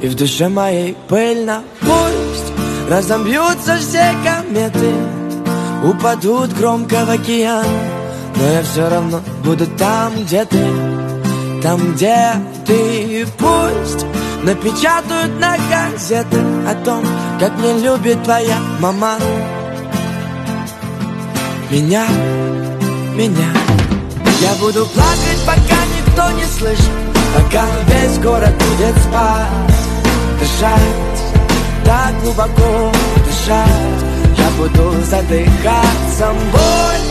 И в душе моей пыльно. Пусть разобьются все кометы, упадут громко в океан, но я все равно буду там, где ты, там, где ты. Пусть напечатают на газеты о том, как не любит твоя мама меня. Я буду плакать, пока никто не слышит, пока весь город будет спать. Дышать, так глубоко дышать, я буду задыхаться. Боль